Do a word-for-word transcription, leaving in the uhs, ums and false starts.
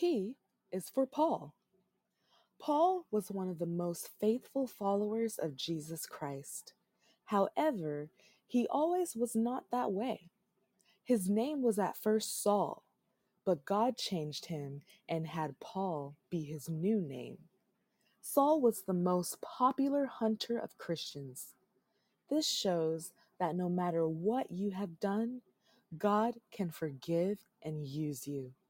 P is for Paul. Paul was one of the most faithful followers of Jesus Christ. However, he always was not that way. His name was at first Saul, but God changed him and had Paul be his new name. Saul was the most popular hunter of Christians. This shows that no matter what you have done, God can forgive and use you.